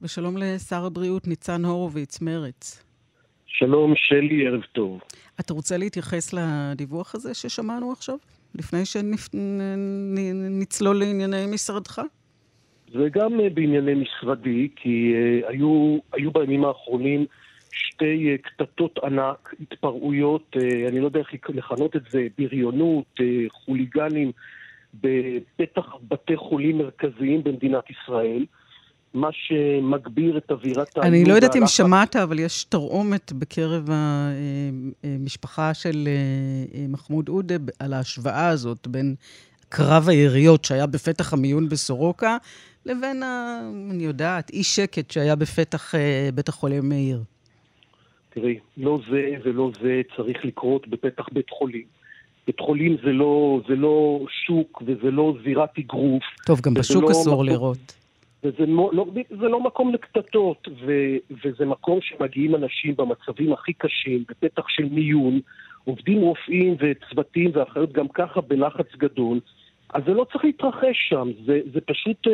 ושלום לשר הבריאות ניצן הורוביץ, מרץ. שלום שלי, ערב טוב. אתה רוצה להתייחס לדיווח הזה ששמענו עכשיו? לפני שנצלול לענייני משרדך? וגם בענייני משרדי, כי היו בימים האחרונים שתי קטטות ענק, התפרעויות, אני לא יודע איך לכנות את זה, בריונות, חוליגנים, בפתח בתי חולים מרכזיים במדינת ישראל, מה שמגביר את אווירת האלימות. אני לא יודעת אם שמעת, אבל יש תרעומת בקרב המשפחה של מחמוד עודה על ההשוואה הזאת בין קרב היריות שהיה בפתח המיון בסורוקה, לבין, אני יודעת, אי שקט שהיה בפתח בית החולים מאיר. תראי, לא זה ולא זה צריך לקרות בפתח בית חולים. בית חולים זה לא שוק וזה לא זירת אגרוף. טוב, גם בשוק אסור לראות. זה לא מקום לקטטות, וזה מקום שמגיעים אנשים במצבים הכי קשים, בפתח של מיון, עובדים רופאים וצוותים ואחיות גם ככה בלחץ גדול, אז זה לא צריך להתרחש שם, זה פשוט,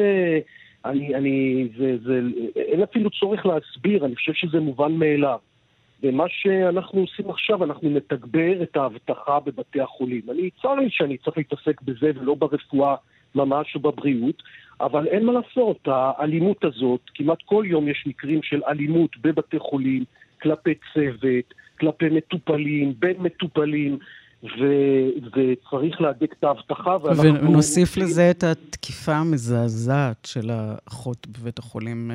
אין אפילו צורך להסביר, אני חושב שזה מובן מאליו. ומה שאנחנו עושים עכשיו, אנחנו נתגבר את ההבטחה בבתי החולים. צר לי שאני צריך להתעסק בזה ולא ברפואה ממש או בבריאות, אבל אין מה לעשות, האלימות הזאת, כמעט כל יום יש מקרים של אלימות בבתי חולים, כלפי צוות, כלפי מטופלים, בין מטופלים, וצריך להדק את ההבטחה. ונוסיף לזה את התקיפה המזעזעת של האחות בבית החולים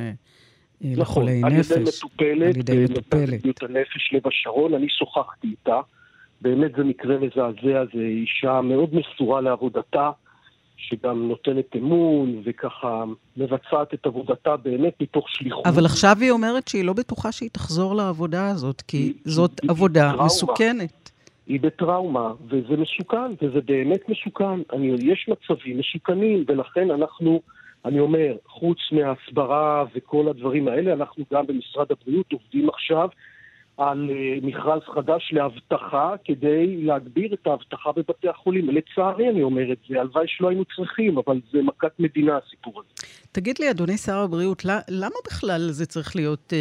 לחולי נפש. על ידי מטופלת. בבית הנפש לב השרון, אני שוחחתי איתה, באמת זה מקרה מזעזע, זה אישה מאוד מסורה לעבודתה, שגם נותנת אמון וככה מבצעת את עבודתה באמת מתוך שליחות. אבל עכשיו היא אומרת שהיא לא בטוחה שהיא תחזור לעבודה הזאת, כי זאת עבודה מסוכנת. היא בטראומה, וזה מסוכן, וזה באמת מסוכן. יש מצבים מסוכנים, ולכן אני אומר, חוץ מהסברה וכל הדברים האלה, אנחנו גם במשרד הבריאות עובדים עכשיו על מכרז חדש להבטחה, כדי להגביר את ההבטחה בבתי החולים. לצערי אני אומר את זה, הלוואי שלא היינו צריכים, אבל זה מכת מדינה הסיפור הזה. תגיד לי, אדוני שר הבריאות, למה בכלל זה צריך להיות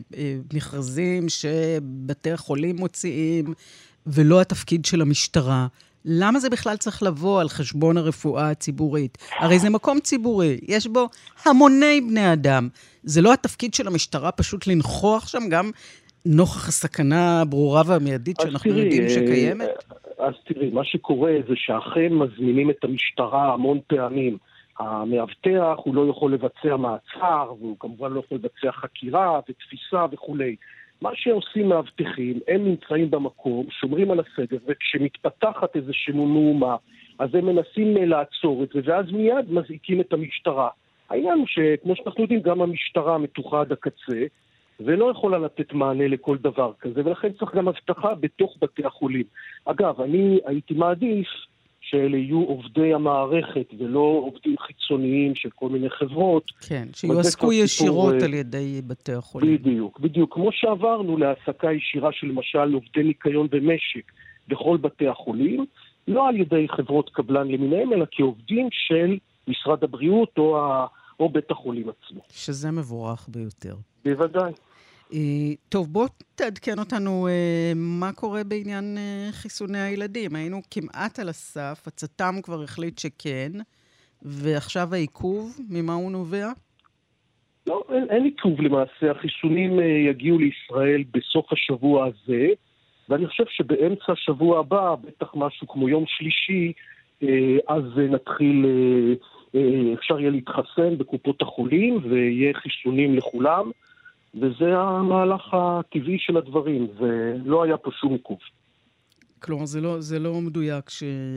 מכרזים שבתי החולים מוציאים, ולא התפקיד של המשטרה? למה זה בכלל צריך לבוא על חשבון הרפואה הציבורית? הרי זה מקום ציבורי, יש בו המוני בני אדם. זה לא התפקיד של המשטרה פשוט לנכוח שם גם נוכח הסכנה הברורה והמיידית שאנחנו יודעים שקיימת? אז תראי, מה שקורה זה שאכן מזמינים את המשטרה המון פעמים. המאבטח הוא לא יכול לבצע מעצר, והוא כמובן לא יכול לבצע חקירה ותפיסה וכו'. מה שעושים מאבטחים, הם נמצאים במקום, שומרים על הסדר, וכשמתפתחת איזשהו מהומה, אז הם מנסים לעצור את זה, ואז מיד מזעיקים את המשטרה. העניין הוא שכמו שאנחנו יודעים, גם המשטרה מתוחה עד הקצה, ולא יכולה לתת מענה לכל דבר כזה, ולכן צריך גם הבטחה בתוך בתי החולים. אגב, אני הייתי מעדיף שאלה יהיו עובדי המערכת, ולא עובדים חיצוניים של כל מיני חברות. כן, שיועסקו ישירות על ידי בתי החולים. בדיוק. כמו שעברנו להעסקה ישירה של למשל עובדי ניקיון ומשק בכל בתי החולים, לא על ידי חברות קבלן למיניהם, אלא כעובדים של משרד הבריאות או בית החולים עצמו. שזה מבורך ביותר. בוודאי. טוב, בוא תעדכן אותנו מה קורה בעניין חיסוני הילדים. היינו כמעט על הסף, הצט"ם כבר החליט שכן, ועכשיו העיכוב, ממה הוא נובע? לא, אין עיכוב למעשה. החיסונים יגיעו לישראל בסוף השבוע הזה, ואני חושב שבאמצע השבוע הבא, בטח משהו כמו יום שלישי, אז נתחיל, אפשר יהיה להתחסן בקופות החולים, ויהיה חיסונים לכולם, וזה המהלך הטבעי של הדברים, ולא היה פה שום עיכוב. כלומר, זה לא מדויק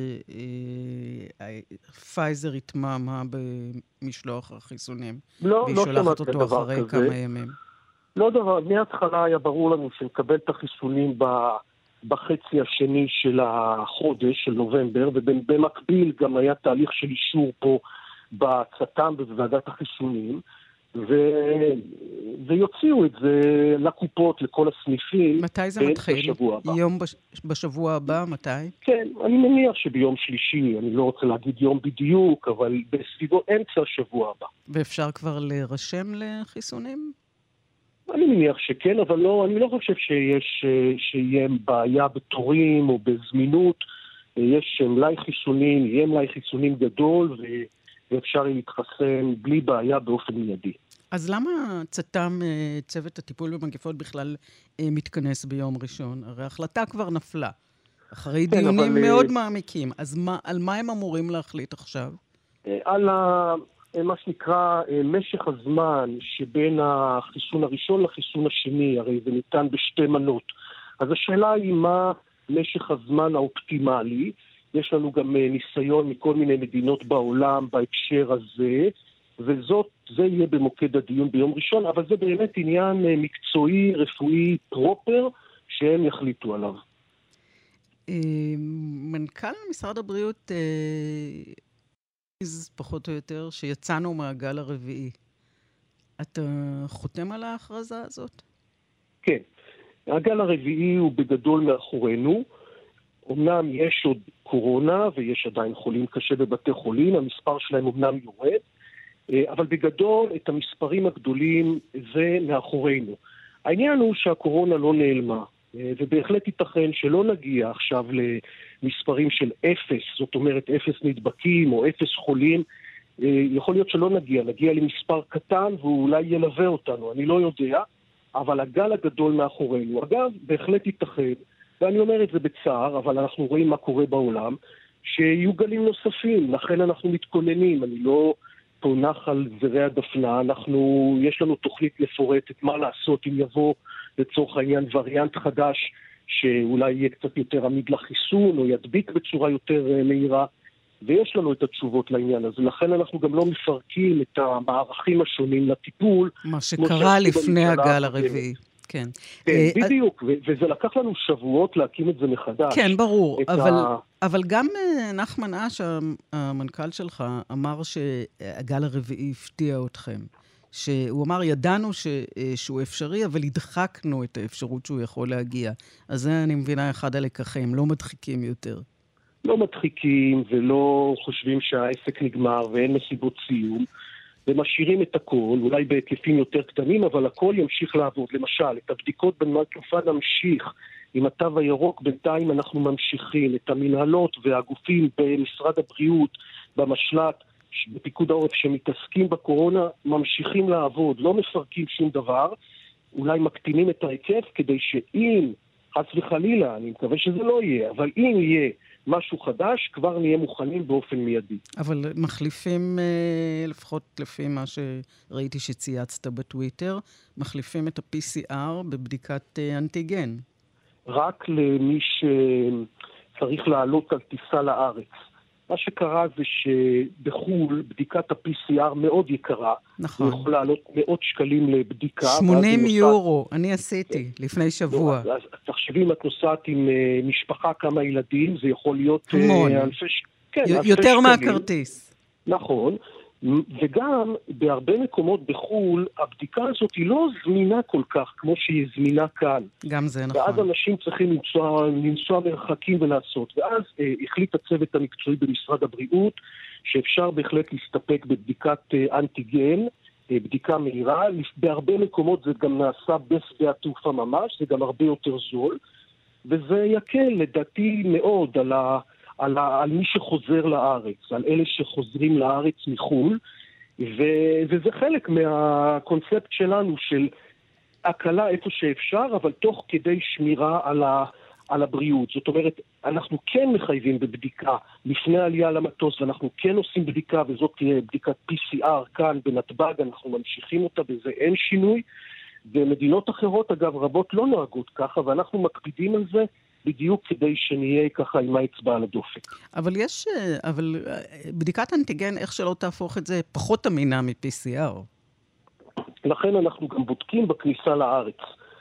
שפייזר התמהמה במשלוח החיסונים. לא שולחת אותו אחרי כמה ימים. לא דבר, מההתחלה היה ברור לנו שנקבל את החיסונים בחצי השני של החודש, של נובמבר, ובמקביל גם היה תהליך של אישור פה בצט"ם ובוועדת החיסונים, ויוציאו את זה לקופות, לכל הסניפים. מתי זה מתחיל? בשבוע הבא. יום בשבוע הבא, מתי? כן, אני מניח שביום שלישי, אני לא רוצה להגיד יום בדיוק, אבל בסביבו אמצע השבוע הבא. ואפשר כבר להירשם לחיסונים? אני מניח שכן, אבל לא, אני לא חושב שיהיה בעיה בתורים או בזמינות. יש מלאי חיסונים, יהיה מלאי חיסונים גדול, ואפשר להתחסן בלי בעיה באופן מיידי. אז למה צוות הטיפול במגפות בכלל מתכנס ביום ראשון? הרי ההחלטה כבר נפלה, אחרי דיונים מאוד מעמיקים. אז על מה הם אמורים להחליט עכשיו? על מה שנקרא משך הזמן שבין החיסון הראשון לחיסון השני, הרי זה ניתן בשתי מנות. אז השאלה היא מה משך הזמן האופטימלי. יש לנו גם ניסיון מכל מיני מדינות בעולם בהקשר הזה, זה יהיה במוקד הדיון ביום ראשון, אבל זה באמת עניין מקצועי, רפואי, פרופר, שהם יחליטו עליו. מנכ"ל משרד הבריאות פחות או יותר שיצאנו מהגל הרביעי. אתה חותם על ההכרזה הזאת? כן. הגל הרביעי הוא בגדול מאחורינו. אמנם יש עוד קורונה ויש עדיין חולים קשה בבתי חולים, המספר שלהם אמנם יורד, אבל בגדול את המספרים הגדולים זה מאחורינו. העניין הוא שהקורונה לא נעלמה, ובהחלט ייתכן שלא נגיע עכשיו למספרים של 0, זאת אומרת 0 נדבקים או 0 חולים, יכול להיות שלא נגיע למספר קטן והוא אולי ילווה אותנו, אני לא יודע, אבל הגל הגדול מאחורינו. אגב, בהחלט ייתכן, ואני אומר את זה בצער, אבל אנחנו רואים מה קורה בעולם, שיהיו גלים נוספים, לכן אנחנו מתכוננים, אני לא פונח על זרי הדפנה, יש לנו תוכנית לפורט את מה לעשות אם יבוא לצורך העניין וריאנט חדש, שאולי יהיה קצת יותר עמיד לחיסון, או ידביק בצורה יותר מהירה, ויש לנו את התשובות לעניין הזה, לכן אנחנו גם לא מפרקים את המערכים השונים לטיפול. מה שקרה לפני הגל הרביעי. כן. בדיוק, וזה לקח לנו שבועות להקים את זה מחדש. כן, ברור, אבל גם נחמן אש, המנכ"ל שלך, אמר שהגל הרביעי הפתיע אתכם. שהוא אמר, ידענו שהוא אפשרי, אבל הדחקנו את האפשרות שהוא יכול להגיע. אז זה אני מבינה אחד הלקחים, לא מדחיקים יותר. לא מדחיקים ולא חושבים שהעסק נגמר ואין מסיבות סיום. ומשאירים את הכל, אולי בהיקפים יותר קטנים, אבל הכל ימשיך לעבוד. למשל, את הבדיקות בנמל תעופה נמשיך. עם התו הירוק בינתיים אנחנו ממשיכים. את המנהלות והגופים במשרד הבריאות, במשל"ט, בפיקוד העורף שמתעסקים בקורונה, ממשיכים לעבוד. לא מפרקים שום דבר. אולי מקטינים את ההיקף כדי שאם, חס וחלילה, אני מקווה שזה לא יהיה, אבל אם יהיה משהו חדש, כבר נהיה מוכנים באופן מיידי. אבל מחליפים, לפחות לפי מה שראיתי שצייצת בטוויטר, מחליפים את ה-PCR בבדיקת אנטיגן. רק למי שצריך לעלות על טיסה לארץ. מה שקרה זה שבחול בדיקת ה-PCR מאוד יקרה. נכון. הוא יכול לעלות מאות שקלים לבדיקה. 80 יורו, אני עשיתי לפני שבוע. אז תחשבי אם את נוסעת עם משפחה, כמה ילדים, זה יכול להיות המון. יותר מהכרטיס. נכון. וגם בהרבה מקומות בחול, הבדיקה הזאת היא לא זמינה כל כך כמו שהיא זמינה כאן. גם זה נכון. ואז אנשים צריכים לנסוע מרחקים ולעשות. ואז החליט הצוות המקצועי במשרד הבריאות, שאפשר בהחלט להסתפק בבדיקת אנטיגן, בדיקה מהירה. בהרבה מקומות זה גם נעשה בשדה התעופה ממש, זה גם הרבה יותר זול. וזה יקל לדעתי מאוד על מי שחוזר לארץ, על אלה שחוזרים לארץ מחול, וזה חלק מהקונספט שלנו של הקלה איפה שאפשר, אבל תוך כדי שמירה על הבריאות. זאת אומרת, אנחנו כן מחייבים בבדיקה לפני העלייה למטוס, ואנחנו כן עושים בדיקה, וזאת תהיה בדיקת PCR כאן בנתב"ג, אנחנו ממשיכים אותה, בזה אין שינוי, ומדינות אחרות, אגב, רבות לא נוהגות ככה, ואנחנו מקפידים על זה, בדיוק כדי שנהיה ככה עם האצבע על הדופק. אבל בדיקת אנטיגן, איך שלא תהפוך את זה, פחות אמינה מ-PCR. לכן אנחנו גם בודקים בכניסה לארץ,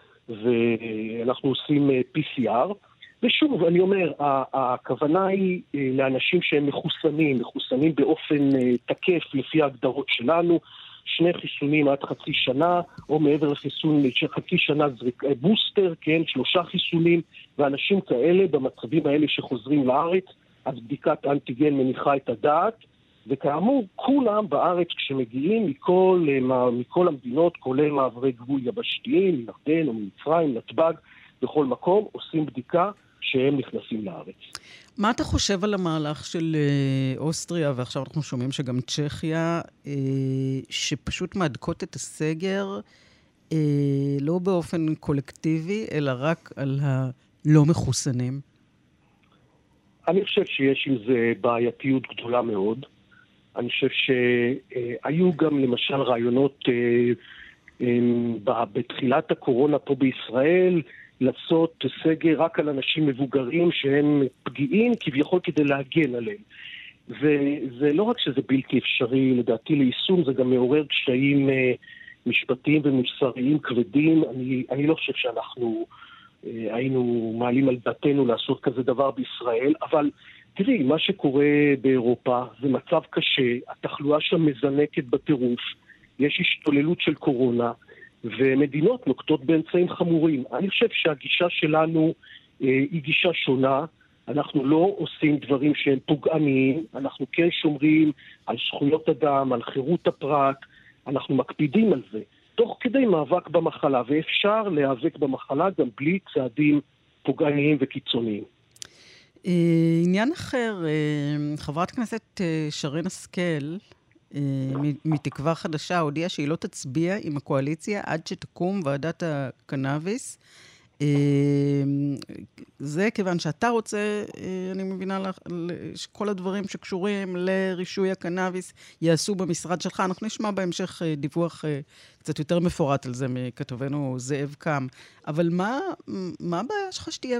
ואנחנו עושים PCR, ושוב, אני אומר, הכוונה היא לאנשים שהם מחוסנים באופן תקף לפי ההגדרות שלנו, 2 חיסונים עד חצי שנה, או מעבר לחיסון של חצי שנה בוסטר, כן, 3 חיסונים, ואנשים כאלה במצבים האלה שחוזרים לארץ, אז בדיקת אנטיגן מניחה את הדעת, וכאמור, כולם בארץ כשמגיעים מכל המדינות, כולל מעברי גבול יבשתיים, מירדן או ממצרים, נתב"ג, בכל מקום, עושים בדיקה שהם נכנסים לארץ. מה אתה חושב על המהלך של אוסטריה, ועכשיו אנחנו שומעים שגם צ'כיה, שפשוט מהדקות את הסגר, לא באופן קולקטיבי, אלא רק על הלא מחוסנים? אני חושב שיש עם זה בעייתיות גדולה מאוד. אני חושב שהיו גם למשל רעיונות בתחילת הקורונה פה בישראל, לעשות סגר רק על אנשים מבוגרים שהם פגיעים כביכול כדי להגן עליהם. וזה לא רק שזה בלתי אפשרי, לדעתי ליישום, זה גם מעורר קשיים משפטיים ומוסריים כבדים. אני לא חושב שאנחנו היינו מעלים על דעתנו לעשות כזה דבר בישראל, אבל תראי, מה שקורה באירופה זה מצב קשה, התחלואה שם מזנקת בטירוף, יש השתוללות של קורונה, ומדינות נוקטות באמצעים חמורים. אני חושב שהגישה שלנו היא גישה שונה, אנחנו לא עושים דברים שהם פוגעניים, אנחנו כן שומרים על זכויות אדם, על חירות הפרט, אנחנו מקפידים על זה, תוך כדי מאבק במחלה, ואפשר להיאבק במחלה גם בלי צעדים פוגעניים וקיצוניים. עניין אחר, חברת כנסת שרן השכל, מתקווה חדשה, הודיעה שהיא לא תצביע עם הקואליציה עד שתקום ועדת הקנאביס. זה כיוון שאתה רוצה, אני מבינה שכל הדברים שקשורים לרישוי הקנאביס יעשו במשרד שלך. אנחנו נשמע בהמשך דיווח קצת יותר מפורט על זה מכתובנו זאב קם. אבל מה הבעיה שלך שתהיה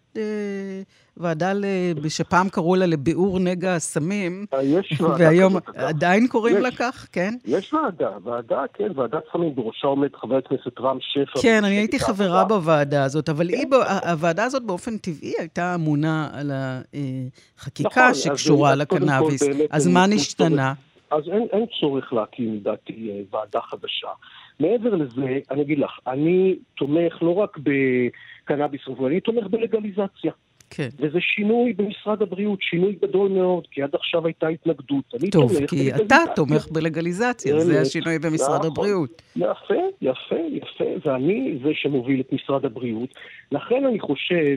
ועדה שפעם קראו לה לביאור נגע הסמים, והיום עדיין קוראים לה כך, כן? יש ועדה, כן, ועדת סמים, בראשה עומד חבר הכנסת רם שפע. כן, אני הייתי חברה בוועדה הזאת, אבל הוועדה הזאת באופן טבעי הייתה אמונה על החקיקה שקשורה לקנאביס. אז מה נשתנה? אז אין צורך להקים, לדעתי, ועדה חדשה. מעבר לזה, אני אגיד לך, אני תומך לא רק בקנאביס רפואי, אני תומך בלגליזציה. כן. וזה שינוי במשרד הבריאות, שינוי גדול מאוד, כי עד עכשיו הייתה התנגדות. טוב, כי אתה תומך בלגליזציה, זה השינוי במשרד הבריאות. יפה, ואני זה שמוביל את משרד הבריאות. לכן אני חושב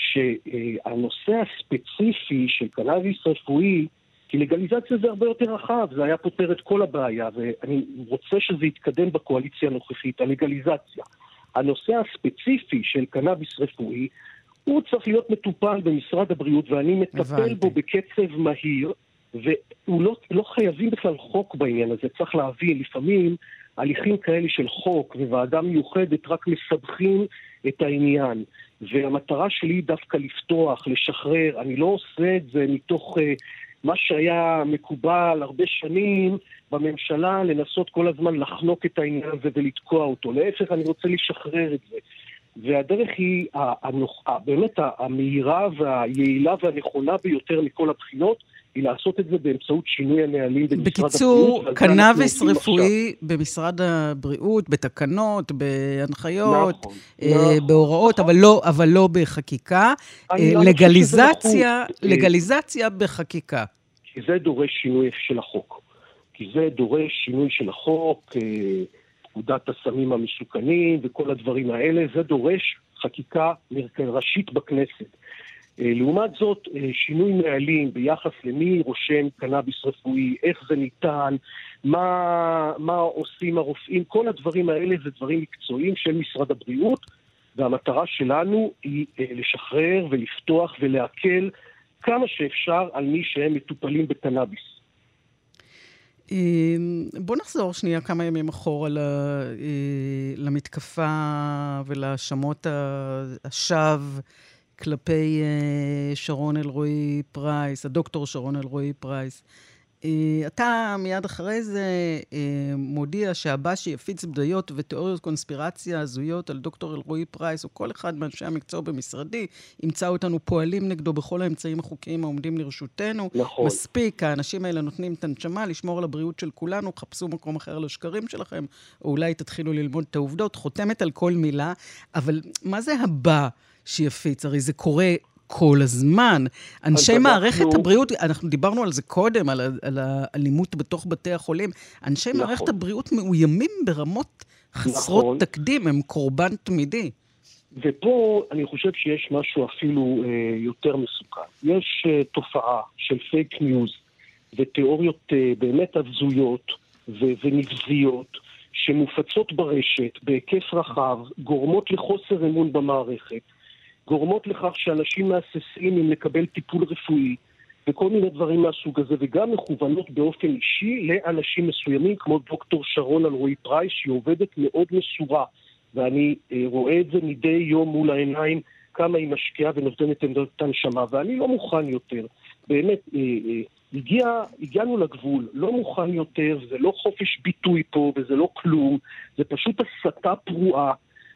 שהנושא הספציפי של קנאביס רפואי, כי לגליזציה זה הרבה יותר רחב, זה היה פותר את כל הבעיה, ואני רוצה שזה יתקדם בקואליציה הנוכחית, הלגליזציה. הנושא הספציפי של קנאביס רפואי, הוא צריך להיות מטופל במשרד הבריאות, ואני מטפל בו בקצב מהיר, והוא לא חייבים בכלל חוק בעניין הזה. צריך להבין, לפעמים הליכים כאלה של חוק וועדה מיוחדת רק מסבכים את העניין. והמטרה שלי היא דווקא לפתוח, לשחרר. אני לא עושה את זה מתוך מה שהיה מקובל הרבה שנים בממשלה, לנסות כל הזמן לחנוק את העניין הזה ולתקוע אותו. להפך, אני רוצה לשחרר את זה. והדרך היא באמת המהירה והיעילה והנכונה ביותר מכל הבחינות, היא לעשות את זה באמצעות שינוי הנהלים במשרד הבריאות. בקיצור, קנאביס רפואי במשרד הבריאות, בתקנות, בהנחיות, בהוראות, אבל לא בחקיקה. לגליזציה בחקיקה. כי זה דורש שינוי של החוק. פקודת הסמים המסוכנים וכל הדברים האלה, זה דורש חקיקה ראשית בכנסת. לעומת זאת, שינוי נהלים ביחס למי רושם קנאביס רפואי, איך זה ניתן, מה עושים הרופאים, כל הדברים האלה זה דברים מקצועיים של משרד הבריאות, והמטרה שלנו היא לשחרר ולפתוח ולהקל כמה שאפשר על מי שהם מטופלים בקנאביס. בוא נחזור שנייה כמה ימים אחורה למתקפה ולהאשמות השווא כלפי שרון אלרועי פרייס, הדוקטור שרון אלרועי פרייס. אתה מיד אחרי זה מודיע שהבא שיפיץ בדיות ותיאוריות קונספירציה הזויות על דוקטור אלרועי פרייס, או כל אחד מאנשי המקצוע במשרדי, ימצא אותנו פועלים נגדו בכל האמצעים החוקיים העומדים לרשותנו. נכון. מספיק, האנשים האלה נותנים את הנשמה, לשמור על הבריאות של כולנו, חפשו מקום אחר לשקרים שלכם, או אולי תתחילו ללמוד את העובדות, חותמת על כל מילה, אבל מה זה הבא שיפיץ? הרי זה קורה כל הזמן. אנשי מערכת הבריאות, אנחנו דיברנו על זה קודם, על האלימות בתוך בתי החולים, אנשי מערכת הבריאות מאוימים ברמות חסרות תקדים, הם קורבן תמידי. ופה אני חושב שיש משהו אפילו יותר מסוכן. יש תופעה של פייק ניוז ותיאוריות באמת הזויות ונבזיות שמופצות ברשת בהיקף רחב, גורמות לחוסר אמון במערכת, גורמות לכך שאנשים מהססים אם לקבל טיפול רפואי וכל מיני דברים מהסוג הזה, וגם מכוונות באופן אישי לאנשים מסוימים כמו דוקטור שרון אלרועי פרייס, שהיא עובדת מאוד מסורה, ואני רואה את זה מדי יום מול העיניים, כמה היא משקיעה ונותנת את הנשמה, ואני לא מוכן יותר. באמת, הגענו לגבול, לא מוכן יותר, זה לא חופש ביטוי פה, וזה לא כלום, זה פשוט הסתה פרועה,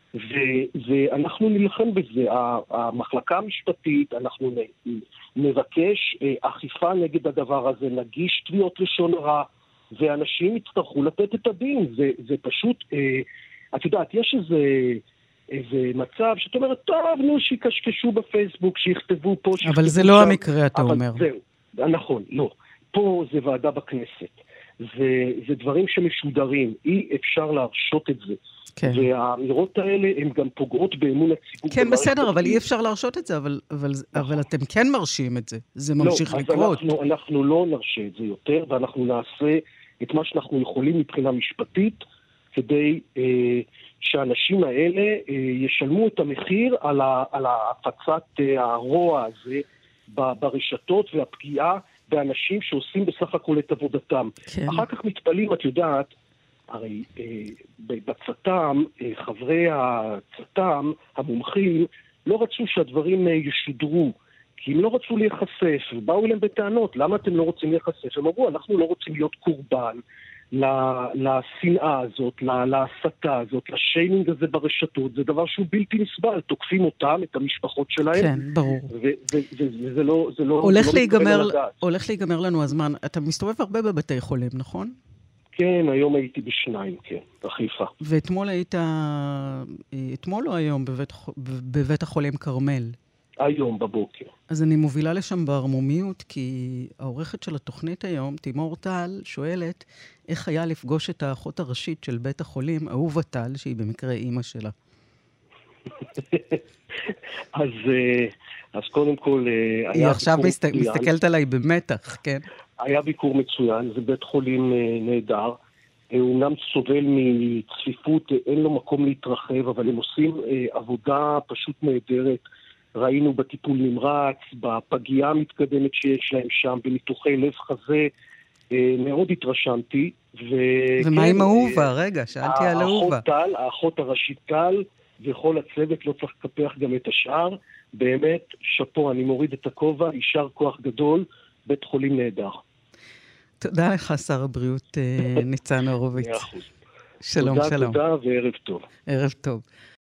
ואנחנו נלחם בזה. המחלקה המשפטית, אנחנו נבקש אכיפה נגד הדבר הזה, נגיש תביעות לשון הרע, ואנשים יצטרכו לתת את הדין. זה פשוט, את יודעת, יש איזה מצב שאת אומרת, טוב, נו, שיקשקשו בפייסבוק, שיכתבו פה, אבל זה לא המקרה, אתה אומר. זהו, נכון, לא. פה זה ועדה בכנסת. זה דברים שמשודרים, אי אפשר להרשות את זה. כן. והאמירות האלה הן גם פוגעות באמון הציבור. כן, בסדר, אבל אי אפשר להרשות את זה, אבל אתם כן מרשים את זה. זה ממשיך לקרות. אז אנחנו לא נרשה את זה יותר, ואנחנו נעשה את מה שאנחנו יכולים מבחינה משפטית, כדי שהאנשים האלה ישלמו את המחיר על הפצת הרוע הזה ברשתות והפגיעה באנשים שעושים בסך הכל את עבודתם. כן. אחר כך מתפלים, את יודעת, הרי בצט"ם, חברי הצט"ם, המומחים, לא רצו שהדברים ישודרו, כי הם לא רצו להיחשף, ובאו אליהם בטענות, למה אתם לא רוצים להיחשף? הם אמרו, אנחנו לא רוצים להיות קורבן לשנאה הזאת, להסתה הזאת, לשיימינג הזה ברשתות, זה דבר שהוא בלתי נסבל, תוקפים אותם, את המשפחות שלהם. כן, ברור. וזה לא הולך להיגמר לנו הזמן. אתה מסתובב הרבה בבתי חולים, נכון? כן, היום הייתי בשניים, כן, בחיפה. ואתמול היית, אתמול או היום בבית החולים כרמל? היום בבוקר. אז אני מובילה לשם בערמומיות, כי העורכת של התוכנית היום, תימור טל, שואלת איך היה לפגוש את האחות הראשית של בית החולים, אהובה טל, שהיא במקרה אימא שלה. אז קודם כל, היא עכשיו מסתכלת עליי במתח, כן? היה ביקור מצוין, זה בית חולים נהדר, הוא אומנם סובל מצפיפות, אין לו מקום להתרחב, אבל הם עושים עבודה פשוט נהדרת, ראינו בטיפול נמרץ, בפגיעה המתקדמת שיש להם שם, בניתוחי לב חזה, מאוד התרשמתי. ומה עם אהובה? רגע, שאלתי על אהובה. האחות הראשית טל, וכל הצוות, לא צריך לקפח גם את השאר, באמת, שפו, אני מוריד את הכובע, יישר כוח גדול, בית חולים נהדר. תודה לך, שר הבריאות ניצן הורוביץ. שלום, שלום. תודה וערב טוב. ערב טוב.